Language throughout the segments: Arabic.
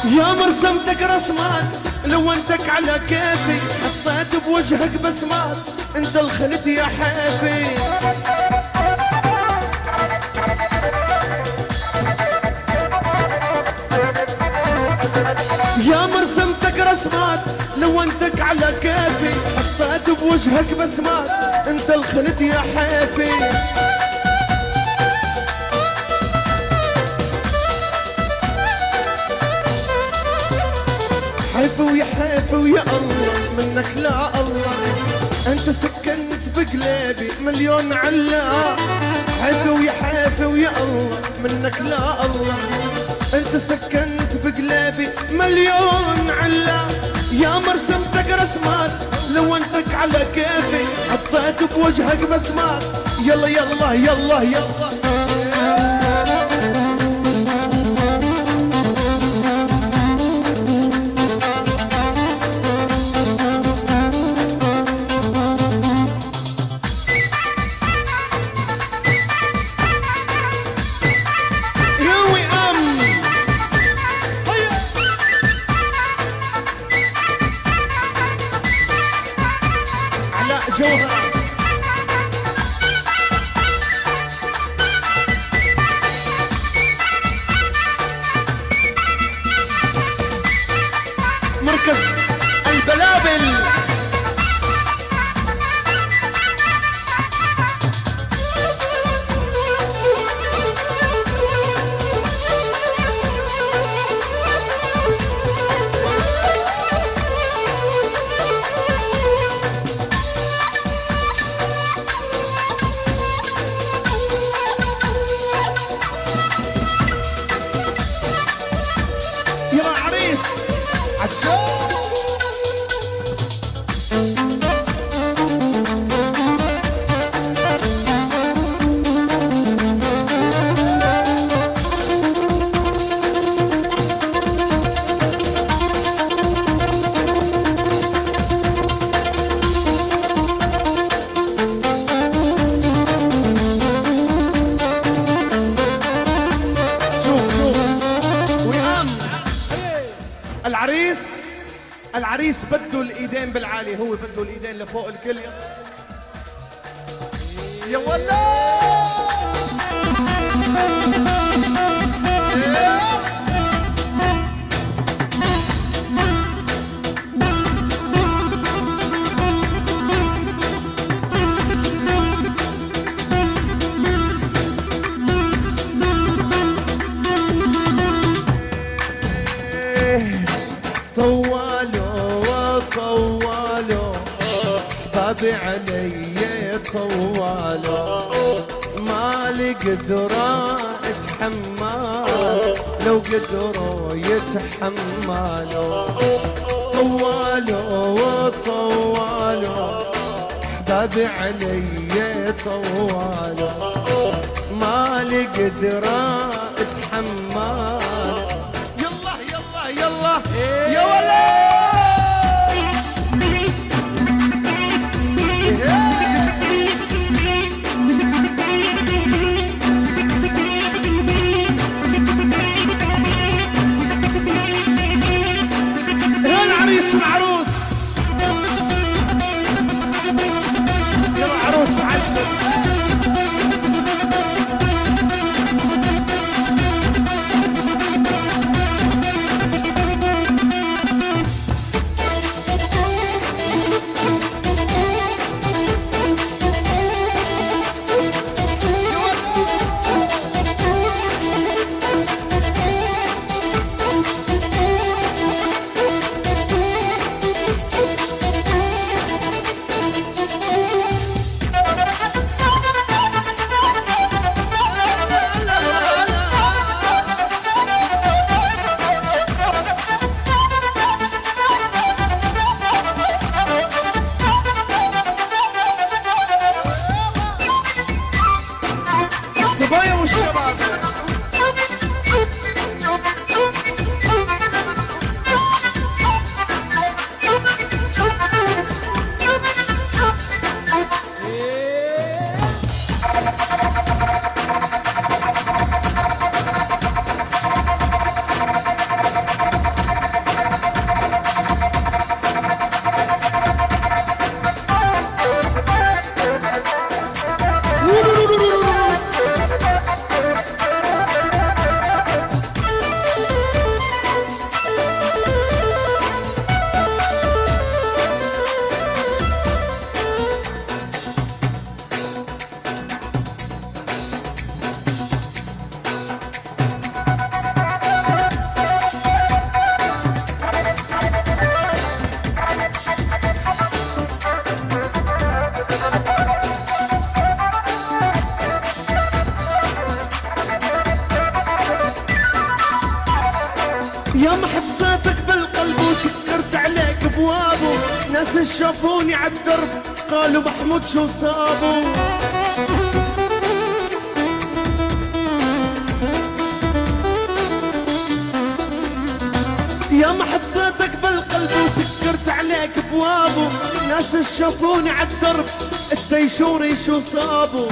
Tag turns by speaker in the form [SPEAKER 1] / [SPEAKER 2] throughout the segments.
[SPEAKER 1] يا مرسمتك رسمات لونتك على كيفي، حطيت بوجهك بسمات انت الخلت يا حيفي. يا مرسمتك رسمات لونتك على كيفي، حطيت بوجهك بسمات انت الخلت يا حيفي. حيفي ويا حيفي ويا الله منك لا الله، انت سكنت بقلبي مليون علا. حيفي ويا حيفي ويا الله منك لا الله، انت سكنت بقلبي مليون علا. يا مرسمتك رسمات لونتك على كيفي، حطيت بوجهك بسمات يلا يلا يلا يلا. مركز البلابل يا عريس عشان العريس بده الايدين بالعالي، هو بده الايدين لفوق الكل. يا ولا حبابي علي طوالو، ما لي قدرة اتحمل لو قدروا يتحملوا. طوالو طوالو حبابي علي طوالو، ما لي قدرة اتحمل. يلا يلا يلا يا ولد اسم عروس. يلا عروس عشر يا ما حطيتك بالقلب وسكرت عليك ابوابه، ناس شافوني عالدرب قالوا محمود شو صابه. يا ما حطيتك بالقلب وسكرت عليك ابوابه، ناس شافوني عالدرب التيشوري شو صابه.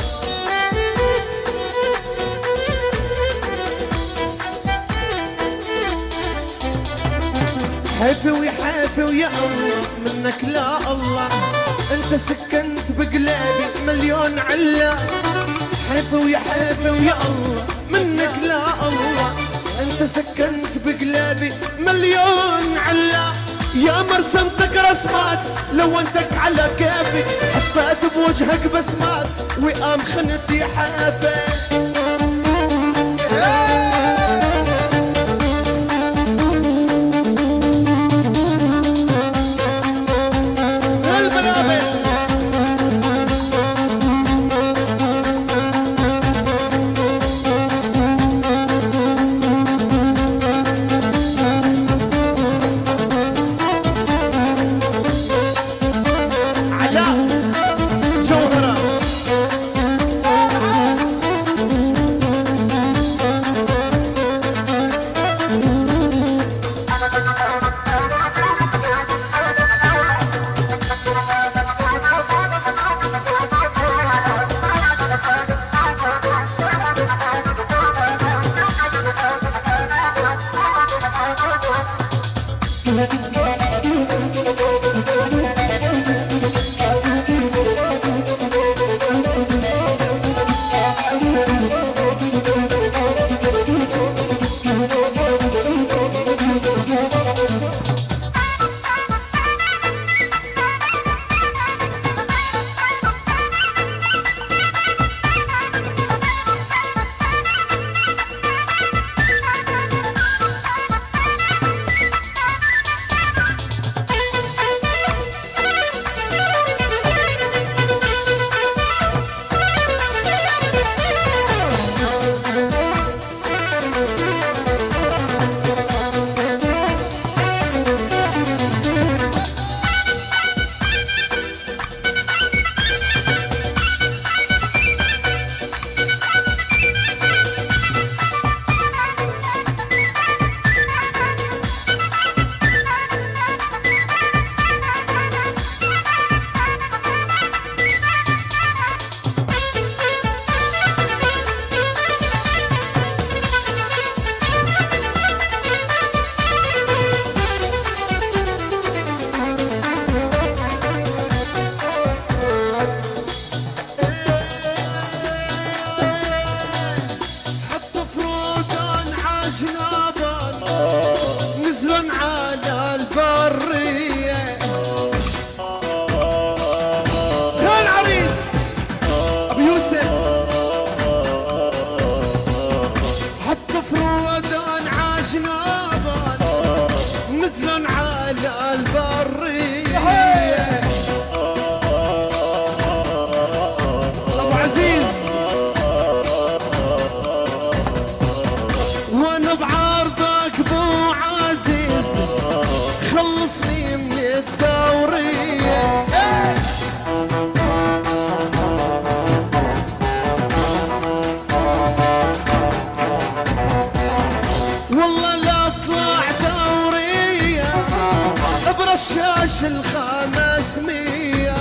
[SPEAKER 1] حيفي ويحافي ويا الله منك لا الله، انت سكنت بقلبي مليون علا. حيفي ويحافي ويا الله منك لا الله، انت سكنت بقلبي مليون علا. يا مرسمتك رسمات لونتك على كيفك، حطيت بوجهك بسمات وقام خنتي حافي. نزلا على البرية أبو عزيز وانا بعرضك ابو عزيز خلصني من الدورية والله لا اطلع دورية برشاش ال500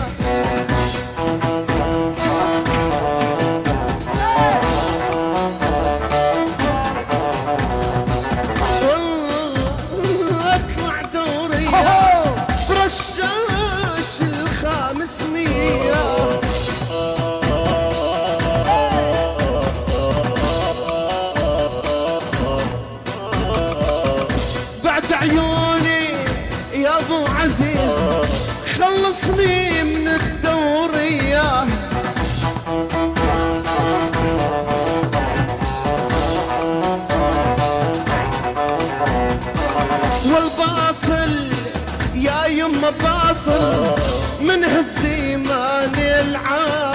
[SPEAKER 1] والله اطلع دورية برشاش ال500 بعد عيوني يا ابو عزيز خلصني من الدورية والباطل يا يما باطل من هالزمان العام